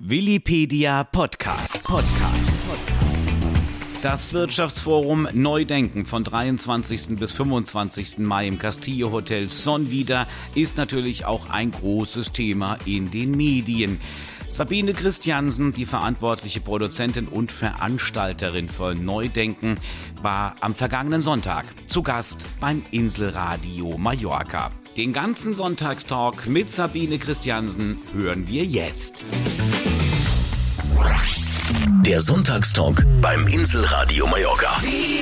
Willipedia Podcast. Das Wirtschaftsforum Neudenken von 23. bis 25. Mai im Castillo Hotel Sonvida ist natürlich auch ein großes Thema in den Medien. Sabine Christiansen, die verantwortliche Produzentin und Veranstalterin von Neudenken, war am vergangenen Sonntag zu Gast beim Inselradio Mallorca. Den ganzen Sonntagstalk mit Sabine Christiansen hören wir jetzt. Der Sonntagstalk beim Inselradio Mallorca.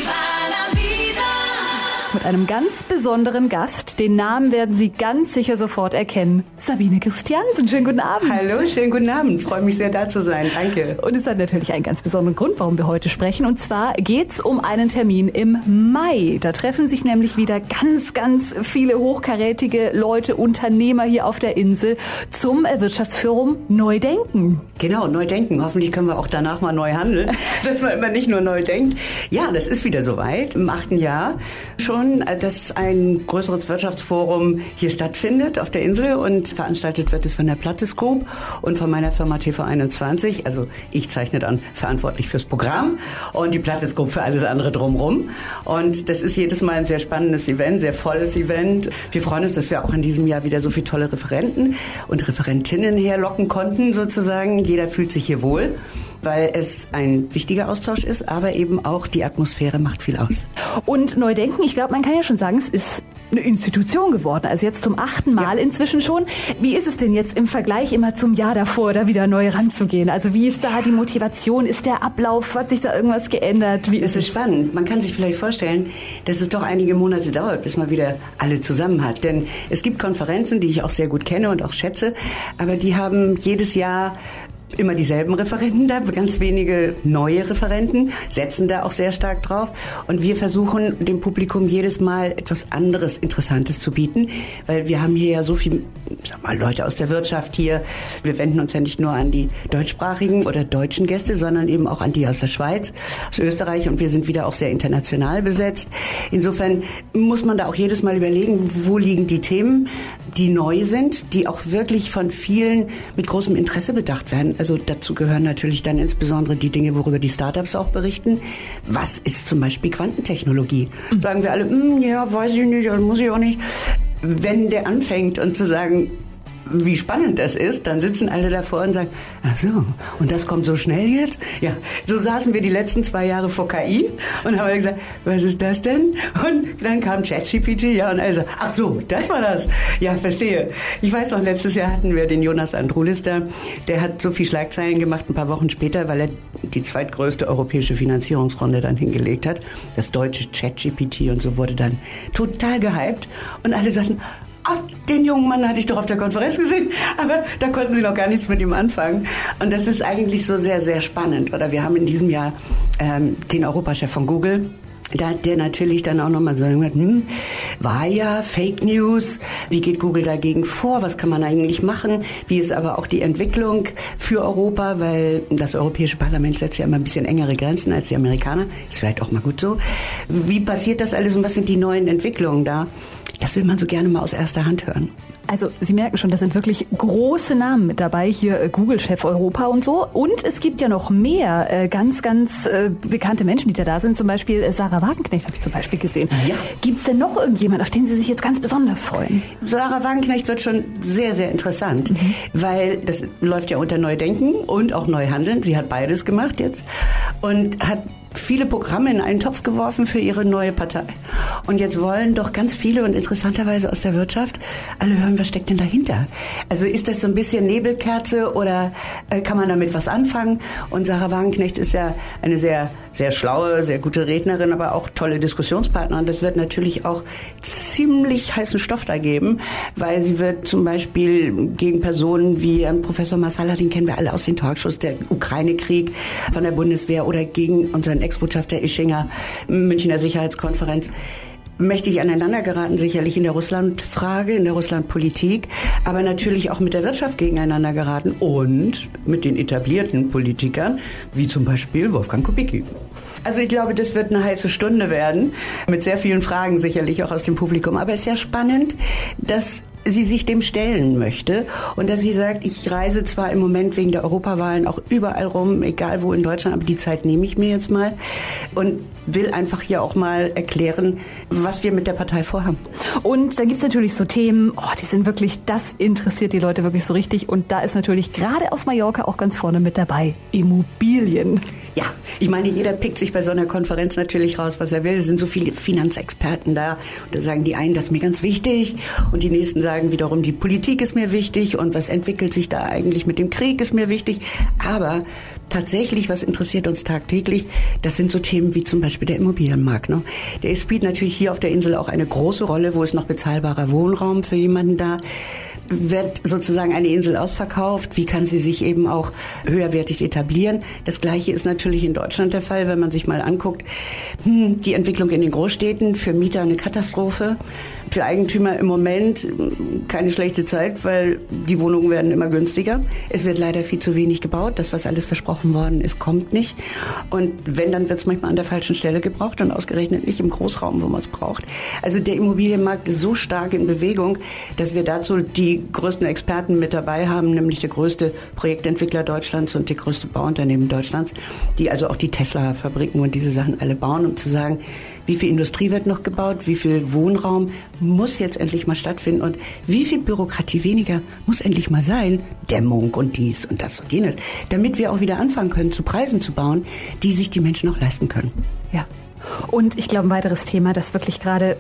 Mit einem ganz besonderen Gast. Den Namen werden Sie ganz sicher sofort erkennen. Sabine Christiansen, schönen guten Abend. Hallo, schönen guten Abend. Freue mich sehr, da zu sein. Danke. Und es hat natürlich einen ganz besonderen Grund, warum wir heute sprechen. Und zwar geht's um einen Termin im Mai. Da treffen sich nämlich wieder ganz viele hochkarätige Leute, Unternehmer hier auf der Insel zum Wirtschaftsforum Neudenken. Genau, Neudenken. Hoffentlich können wir auch danach mal neu handeln, dass man immer nicht nur neu denkt. Ja, das ist wieder soweit. Im 8. Jahr schon, dass ein größeres Wirtschaftsforum hier stattfindet auf der Insel und veranstaltet wird es von der Plattescope und von meiner Firma TV21. Also ich zeichne dann verantwortlich fürs Programm und die Plattescope für alles andere drumherum. Und das ist jedes Mal ein sehr spannendes Event, sehr volles Event. Wir freuen uns, dass wir auch in diesem Jahr wieder so viele tolle Referenten und Referentinnen herlocken konnten sozusagen. Jeder fühlt sich hier wohl, weil es ein wichtiger Austausch ist, aber eben auch die Atmosphäre macht viel aus. Und Neudenken, ich glaube, man kann ja schon sagen, es ist eine Institution geworden, also jetzt zum 8. Mal inzwischen schon. Wie ist es denn jetzt im Vergleich immer zum Jahr davor, da wieder neu ranzugehen? Also wie ist da die Motivation? Ist der Ablauf? Hat sich da irgendwas geändert? Wie ist es? Es ist spannend. Man kann sich vielleicht vorstellen, dass es doch einige Monate dauert, bis man wieder alle zusammen hat. Denn es gibt Konferenzen, die ich auch sehr gut kenne und auch schätze, aber die haben jedes Jahr immer dieselben Referenten da, ganz wenige neue Referenten, setzen da auch sehr stark drauf. Und wir versuchen dem Publikum jedes Mal etwas anderes, Interessantes zu bieten, weil wir haben hier ja so viel, Leute aus der Wirtschaft hier. Wir wenden uns ja nicht nur an die deutschsprachigen oder deutschen Gäste, sondern eben auch an die aus der Schweiz, aus Österreich, und wir sind wieder auch sehr international besetzt. Insofern muss man da auch jedes Mal überlegen, wo liegen die Themen, die neu sind, die auch wirklich von vielen mit großem Interesse bedacht werden. Also dazu gehören natürlich dann insbesondere die Dinge, worüber die Startups auch berichten. Was ist zum Beispiel Quantentechnologie? Sagen wir alle, ja, weiß ich nicht, muss ich auch nicht. Wenn der anfängt und zu sagen, wie spannend das ist, dann sitzen alle davor und sagen, ach so, und das kommt so schnell jetzt? Ja, so saßen wir die letzten 2 Jahre vor KI und haben gesagt, was ist das denn? Und dann kam ChatGPT, ja, und also, ach so, das war das. Ja, verstehe. Ich weiß noch, letztes Jahr hatten wir den Jonas Androulis da, der hat so viel Schlagzeilen gemacht, ein paar Wochen später, weil er die zweitgrößte europäische Finanzierungsrunde dann hingelegt hat. Das deutsche ChatGPT und so wurde dann total gehypt und alle sagten, den jungen Mann hatte ich doch auf der Konferenz gesehen, aber da konnten sie noch gar nichts mit ihm anfangen. Und das ist eigentlich so sehr, sehr spannend. Oder wir haben in diesem Jahr den Europachef von Google, der natürlich dann auch nochmal sagen wird, war ja Fake News, wie geht Google dagegen vor, was kann man eigentlich machen, wie ist aber auch die Entwicklung für Europa, weil das Europäische Parlament setzt ja immer ein bisschen engere Grenzen als die Amerikaner, ist vielleicht auch mal gut so. Wie passiert das alles und was sind die neuen Entwicklungen da? Das will man so gerne mal aus erster Hand hören. Also Sie merken schon, das sind wirklich große Namen mit dabei, hier Google-Chef Europa und so. Und es gibt ja noch mehr ganz bekannte Menschen, die da sind. Zum Beispiel Sarah Wagenknecht habe ich zum Beispiel gesehen. Ja. Gibt es denn noch irgendjemand, auf den Sie sich jetzt ganz besonders freuen? Sarah Wagenknecht wird schon sehr, sehr interessant, weil das läuft ja unter Neudenken und auch Neuhandeln. Sie hat beides gemacht jetzt und hat viele Programme in einen Topf geworfen für ihre neue Partei. Und jetzt wollen doch ganz viele und interessanterweise aus der Wirtschaft alle hören, was steckt denn dahinter? Also ist das so ein bisschen Nebelkerze oder kann man damit was anfangen? Und Sarah Wagenknecht ist ja eine sehr, sehr schlaue, sehr gute Rednerin, aber auch tolle Diskussionspartnerin. Das wird natürlich auch ziemlich heißen Stoff da geben, weil sie wird zum Beispiel gegen Personen wie Professor Marsala, den kennen wir alle aus den Talkshows, der Ukraine-Krieg von der Bundeswehr, oder gegen unseren Ex-Botschafter Ischinger, Münchner Sicherheitskonferenz, mächtig aneinander geraten, sicherlich in der Russlandfrage, in der Russlandpolitik, aber natürlich auch mit der Wirtschaft gegeneinander geraten und mit den etablierten Politikern, wie zum Beispiel Wolfgang Kubicki. Also ich glaube, das wird eine heiße Stunde werden, mit sehr vielen Fragen sicherlich auch aus dem Publikum. Aber es ist ja spannend, dass sie sich dem stellen möchte und dass sie sagt, ich reise zwar im Moment wegen der Europawahlen auch überall rum, egal wo in Deutschland, aber die Zeit nehme ich mir jetzt mal und will einfach hier auch mal erklären, was wir mit der Partei vorhaben. Und da gibt's natürlich so Themen, die sind wirklich, das interessiert die Leute wirklich so richtig. Und da ist natürlich gerade auf Mallorca auch ganz vorne mit dabei, Immobilien. Ja, ich meine, jeder pickt sich bei so einer Konferenz natürlich raus, was er will. Es sind so viele Finanzexperten da. Und da sagen die einen, das ist mir ganz wichtig. Und die nächsten sagen wiederum, die Politik ist mir wichtig. Und was entwickelt sich da eigentlich mit dem Krieg ist mir wichtig. Aber tatsächlich, was interessiert uns tagtäglich, das sind so Themen wie zum Beispiel der Immobilienmarkt. Ne? Der spielt natürlich hier auf der Insel auch eine große Rolle. Wo ist noch bezahlbarer Wohnraum für jemanden da? Wird sozusagen eine Insel ausverkauft? Wie kann sie sich eben auch höherwertig etablieren? Das Gleiche ist natürlich in Deutschland der Fall, wenn man sich mal anguckt. Die Entwicklung in den Großstädten, für Mieter eine Katastrophe. Für Eigentümer im Moment keine schlechte Zeit, weil die Wohnungen werden immer günstiger. Es wird leider viel zu wenig gebaut. Das, was alles versprochen worden ist, kommt nicht. Und wenn, dann wird es manchmal an der falschen Stelle gebraucht und ausgerechnet nicht im Großraum, wo man es braucht. Also der Immobilienmarkt ist so stark in Bewegung, dass wir dazu die größten Experten mit dabei haben, nämlich der größte Projektentwickler Deutschlands und die größte Bauunternehmen Deutschlands, die also auch die Tesla-Fabriken und diese Sachen alle bauen, um zu sagen, wie viel Industrie wird noch gebaut, wie viel Wohnraum muss jetzt endlich mal stattfinden und wie viel Bürokratie weniger muss endlich mal sein, Dämmung und dies und das und jenes, damit wir auch wieder anfangen können, zu Preisen zu bauen, die sich die Menschen auch leisten können. Ja. Und ich glaube, ein weiteres Thema, das wirklich gerade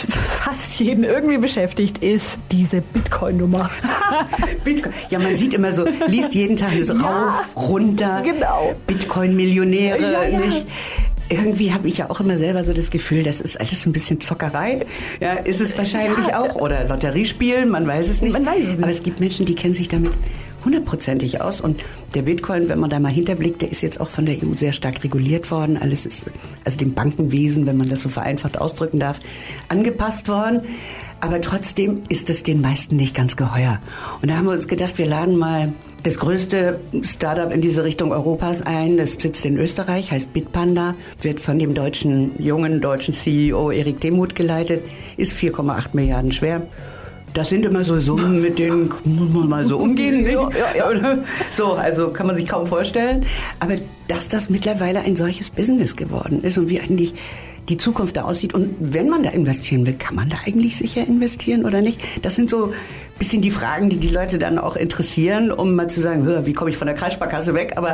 fast jeden irgendwie beschäftigt, ist diese Bitcoin-Nummer. Bitcoin. Ja, man sieht immer so, liest jeden Tag so rauf, runter, genau. Bitcoin-Millionäre, nicht? Irgendwie habe ich ja auch immer selber so das Gefühl, das ist alles ein bisschen Zockerei. Ja, ist es wahrscheinlich auch. Oder Lotteriespielen, man weiß es nicht. Aber es gibt Menschen, die kennen sich damit 100%ig aus. Und der Bitcoin, wenn man da mal hinterblickt, der ist jetzt auch von der EU sehr stark reguliert worden. Alles ist, also dem Bankenwesen, wenn man das so vereinfacht ausdrücken darf, angepasst worden. Aber trotzdem ist es den meisten nicht ganz geheuer. Und da haben wir uns gedacht, wir laden mal das größte Startup in diese Richtung Europas ein. Das sitzt in Österreich, heißt Bitpanda, wird von dem jungen deutschen CEO Erik Demuth geleitet, ist 4,8 Milliarden schwer. Das sind immer so Summen, mit denen muss man mal so umgehen. Nicht? Ja. So, also kann man sich kaum vorstellen. Aber dass das mittlerweile ein solches Business geworden ist und wie eigentlich die Zukunft da aussieht. Und wenn man da investieren will, kann man da eigentlich sicher investieren oder nicht? Das sind so ein bisschen die Fragen, die Leute dann auch interessieren, um mal zu sagen, wie komme ich von der Kreissparkasse weg? Aber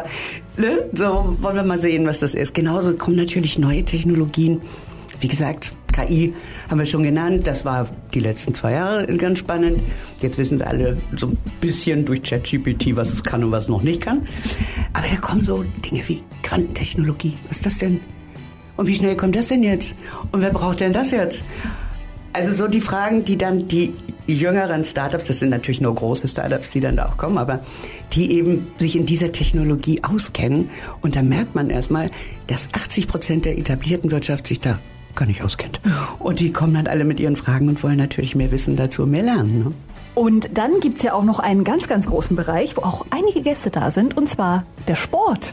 so wollen wir mal sehen, was das ist. Genauso kommen natürlich neue Technologien. Wie gesagt, KI haben wir schon genannt. Das war die letzten 2 Jahre ganz spannend. Jetzt wissen wir alle so ein bisschen durch ChatGPT, was es kann und was es noch nicht kann. Aber da kommen so Dinge wie Quantentechnologie. Was ist das denn? Und wie schnell kommt das denn jetzt? Und wer braucht denn das jetzt? Also so die Fragen, die dann die jüngeren Startups, das sind natürlich nur große Startups, die dann da auch kommen, aber die eben sich in dieser Technologie auskennen. Und da merkt man erstmal, dass 80% der etablierten Wirtschaft sich da gar nicht auskennt. Und die kommen dann alle mit ihren Fragen und wollen natürlich mehr wissen dazu und mehr lernen. Ne? Und dann gibt's ja auch noch einen ganz, ganz großen Bereich, wo auch einige Gäste da sind, und zwar der Sport.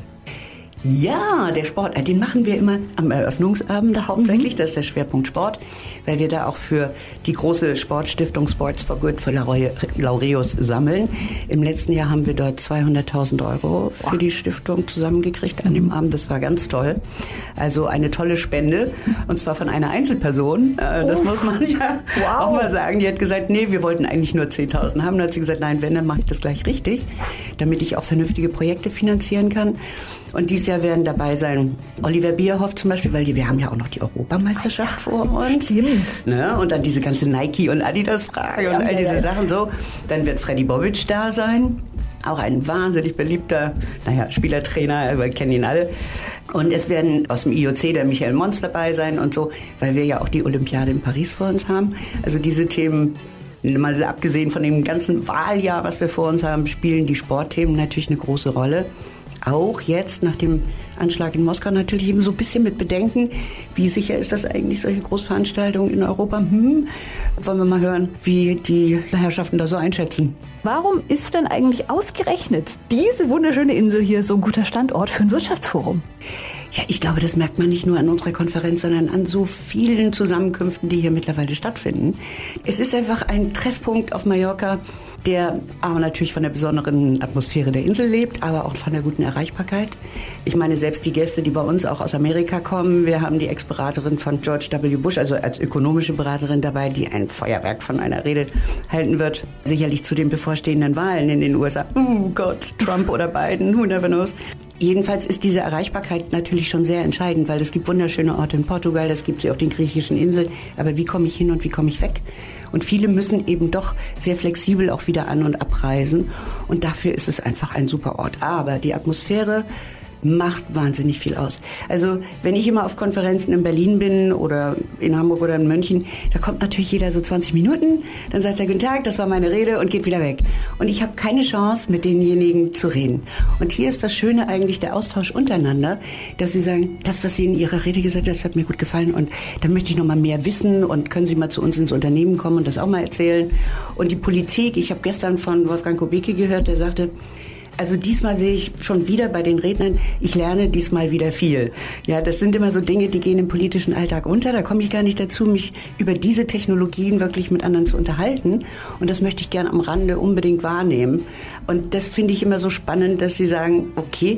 Ja, der Sport, den machen wir immer am Eröffnungsabend hauptsächlich. Das ist der Schwerpunkt Sport, weil wir da auch für die große Sportstiftung Sports for Good für Laureus sammeln. Im letzten Jahr haben wir dort 200.000 € für die Stiftung zusammengekriegt an dem Abend. Das war ganz toll. Also eine tolle Spende, und zwar von einer Einzelperson. Das muss man ja auch mal sagen. Die hat gesagt, nee, wir wollten eigentlich nur 10.000 haben. Dann hat sie gesagt, nein, wenn, dann mache ich das gleich richtig, damit ich auch vernünftige Projekte finanzieren kann. Und dieses Jahr werden dabei sein Oliver Bierhoff zum Beispiel, weil wir haben ja auch noch die Europameisterschaft vor uns. Ne? Und dann diese ganze Nike- und Adidas-Frage und all diese Sachen so. Dann wird Freddy Bobic da sein. Auch ein wahnsinnig beliebter, Spielertrainer, wir kennen ihn alle. Und es werden aus dem IOC der Michael Mons dabei sein und so, weil wir ja auch die Olympiade in Paris vor uns haben. Also diese Themen, mal abgesehen von dem ganzen Wahljahr, was wir vor uns haben, spielen die Sportthemen natürlich eine große Rolle. Auch jetzt nach dem Anschlag in Moskau natürlich eben so ein bisschen mit Bedenken, wie sicher ist das eigentlich, solche Großveranstaltungen in Europa? Wollen wir mal hören, wie die Herrschaften da so einschätzen. Warum ist denn eigentlich ausgerechnet diese wunderschöne Insel hier so ein guter Standort für ein Wirtschaftsforum? Ja, ich glaube, das merkt man nicht nur an unserer Konferenz, sondern an so vielen Zusammenkünften, die hier mittlerweile stattfinden. Es ist einfach ein Treffpunkt auf Mallorca, der aber natürlich von der besonderen Atmosphäre der Insel lebt, aber auch von der guten Erreichbarkeit. Ich meine, selbst die Gäste, die bei uns auch aus Amerika kommen, wir haben die Ex-Beraterin von George W. Bush, also als ökonomische Beraterin dabei, die ein Feuerwerk von einer Rede halten wird. Sicherlich zu den bevorstehenden Wahlen in den USA. Oh Gott, Trump oder Biden, who never knows. Jedenfalls ist diese Erreichbarkeit natürlich schon sehr entscheidend, weil es gibt wunderschöne Orte in Portugal, das gibt sie auf den griechischen Inseln. Aber wie komme ich hin und wie komme ich weg? Und viele müssen eben doch sehr flexibel auch wieder an- und abreisen. Und dafür ist es einfach ein super Ort. Aber die Atmosphäre macht wahnsinnig viel aus. Also wenn ich immer auf Konferenzen in Berlin bin oder in Hamburg oder in München, da kommt natürlich jeder so 20 Minuten, dann sagt er, guten Tag, das war meine Rede und geht wieder weg. Und ich habe keine Chance, mit denjenigen zu reden. Und hier ist das Schöne eigentlich, der Austausch untereinander, dass sie sagen, das, was Sie in Ihrer Rede gesagt haben, das hat mir gut gefallen und dann möchte ich noch mal mehr wissen und können Sie mal zu uns ins Unternehmen kommen und das auch mal erzählen. Und die Politik, ich habe gestern von Wolfgang Kubicki gehört, der sagte, also diesmal sehe ich schon wieder bei den Rednern, ich lerne diesmal wieder viel. Ja, das sind immer so Dinge, die gehen im politischen Alltag unter. Da komme ich gar nicht dazu, mich über diese Technologien wirklich mit anderen zu unterhalten. Und das möchte ich gerne am Rande unbedingt wahrnehmen. Und das finde ich immer so spannend, dass sie sagen, okay,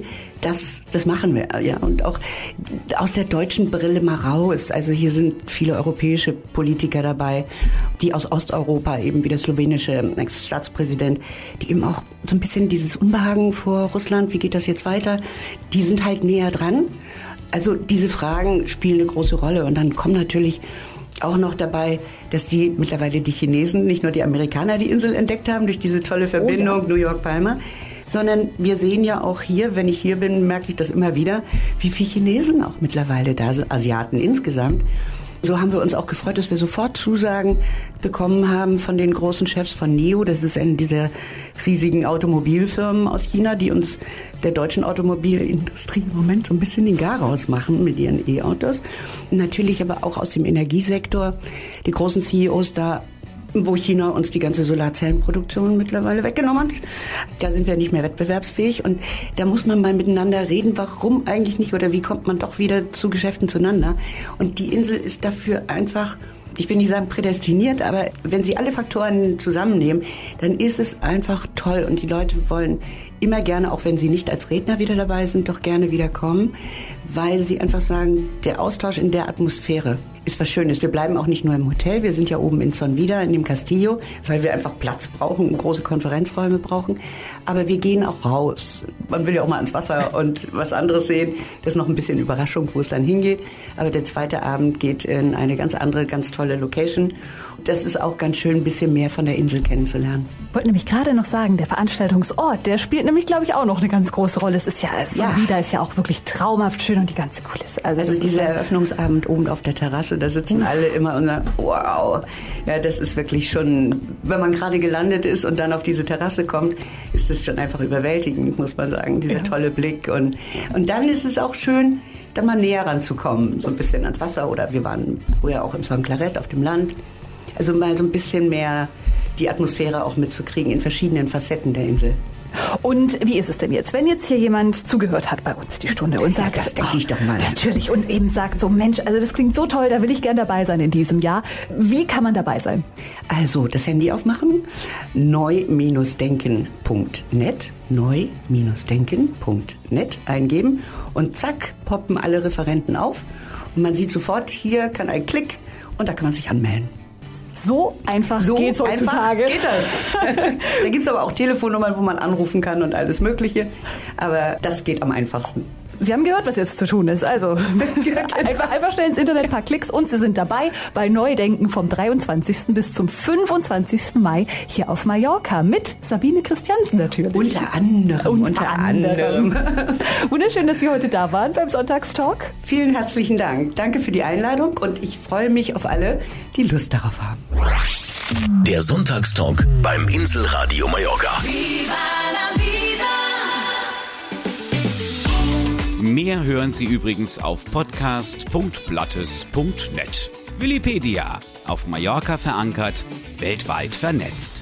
das machen wir. Ja, und auch aus der deutschen Brille mal raus. Also hier sind viele europäische Politiker dabei, die aus Osteuropa, eben wie der slowenische Ex-Staatspräsident, die eben auch so ein bisschen dieses Unbehagen vor Russland, wie geht das jetzt weiter, die sind halt näher dran. Also diese Fragen spielen eine große Rolle. Und dann kommen natürlich auch noch dabei, dass mittlerweile die Chinesen, nicht nur die Amerikaner die Insel entdeckt haben durch diese tolle Verbindung New York-Palma, sondern wir sehen ja auch hier, wenn ich hier bin, merke ich das immer wieder, wie viele Chinesen auch mittlerweile da sind, Asiaten insgesamt. So haben wir uns auch gefreut, dass wir sofort Zusagen bekommen haben von den großen Chefs von NIO. Das ist eine dieser riesigen Automobilfirmen aus China, die uns der deutschen Automobilindustrie im Moment so ein bisschen den Garaus machen mit ihren E-Autos. Natürlich aber auch aus dem Energiesektor. Die großen CEOs da, wo China uns die ganze Solarzellenproduktion mittlerweile weggenommen hat. Da sind wir nicht mehr wettbewerbsfähig und da muss man mal miteinander reden, warum eigentlich nicht oder wie kommt man doch wieder zu Geschäften zueinander. Und die Insel ist dafür einfach, ich will nicht sagen prädestiniert, aber wenn Sie alle Faktoren zusammennehmen, dann ist es einfach toll und die Leute wollen immer gerne, auch wenn sie nicht als Redner wieder dabei sind, doch gerne wieder kommen, weil sie einfach sagen, der Austausch in der Atmosphäre ist was Schönes. Wir bleiben auch nicht nur im Hotel, wir sind ja oben in Son Vida, in dem Castillo, weil wir einfach Platz brauchen und große Konferenzräume brauchen. Aber wir gehen auch raus. Man will ja auch mal ans Wasser und was anderes sehen. Das ist noch ein bisschen Überraschung, wo es dann hingeht. Aber der zweite Abend geht in eine ganz andere, ganz tolle Location. Das ist auch ganz schön, ein bisschen mehr von der Insel kennenzulernen. Ich wollte nämlich gerade noch sagen, der Veranstaltungsort, der spielt nämlich, glaube ich, auch noch eine ganz große Rolle. Es ist ja, Son Vida ist ja auch wirklich traumhaft schön und die ganze Kulisse. Also dieser Eröffnungsabend oben auf der Terrasse, da sitzen alle immer und sagen, wow. Ja, das ist wirklich schon, wenn man gerade gelandet ist und dann auf diese Terrasse kommt, ist das schon einfach überwältigend, muss man sagen, dieser tolle Blick. Und dann ist es auch schön, da mal näher ranzukommen, so ein bisschen ans Wasser. Oder wir waren früher auch im St. Claret auf dem Land. Also mal so ein bisschen mehr die Atmosphäre auch mitzukriegen in verschiedenen Facetten der Insel. Und wie ist es denn jetzt, wenn jetzt hier jemand zugehört hat bei uns die Stunde und sagt, das denke ich doch mal. Natürlich, und eben sagt so, Mensch, also das klingt so toll, da will ich gern dabei sein in diesem Jahr. Wie kann man dabei sein? Also das Handy aufmachen, neu-denken.net, neu-denken.net eingeben und zack, poppen alle Referenten auf. Und man sieht sofort, hier kann ein Klick und da kann man sich anmelden. So einfach geht's heutzutage. Geht das. Da gibt's aber auch Telefonnummern, wo man anrufen kann und alles Mögliche. Aber das geht am einfachsten. Sie haben gehört, was jetzt zu tun ist. Also einfach schnell ins Internet, ein paar Klicks und Sie sind dabei bei Neudenken vom 23. bis zum 25. Mai hier auf Mallorca mit Sabine Christiansen natürlich. Unter anderem. Wunderschön, dass Sie heute da waren beim Sonntagstalk. Vielen herzlichen Dank. Danke für die Einladung und ich freue mich auf alle, die Lust darauf haben. Der Sonntagstalk beim Inselradio Mallorca. Viva la vida. Mehr hören Sie übrigens auf podcast.blattes.net. Willipedia, auf Mallorca verankert, weltweit vernetzt.